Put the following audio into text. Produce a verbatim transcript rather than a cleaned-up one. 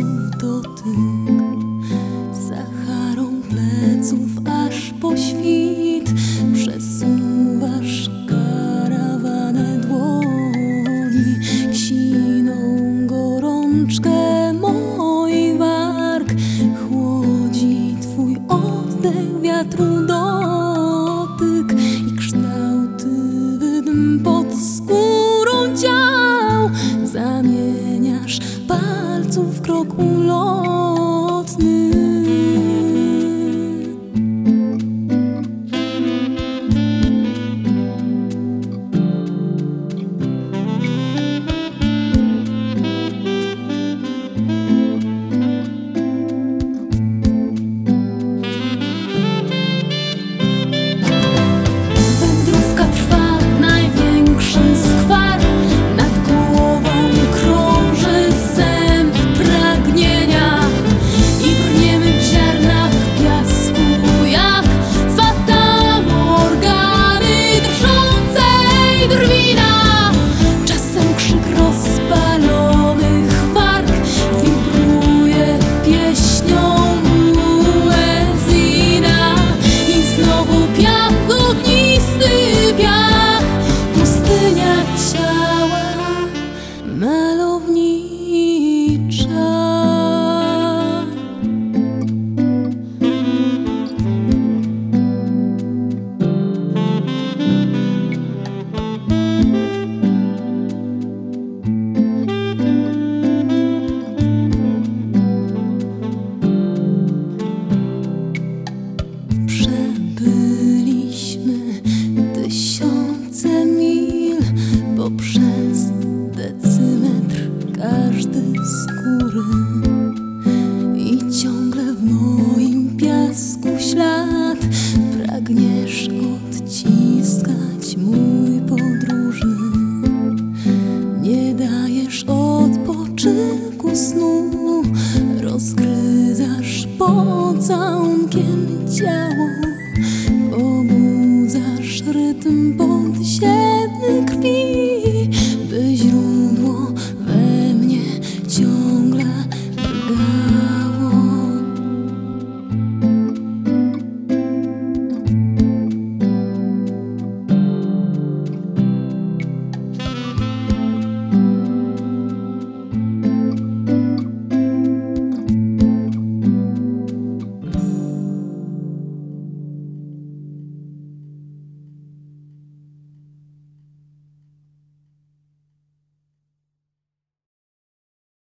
włosów dotyk, Saharą pleców aż po świt. Przesuwasz karawanę dłoni, siną gorączkę moj warg. Chłodzi twój oddech, wiatru dotyk i kształty wydm pod skórą ciał. Zamieniasz palców krok ulotny. Poprzez decymetr każdy skóry i ciągle w moim piasku ślad. Pragniesz odciskać mój podróżny, nie dajesz odpoczynku snu, rozgryzasz pocałunkiem ciała.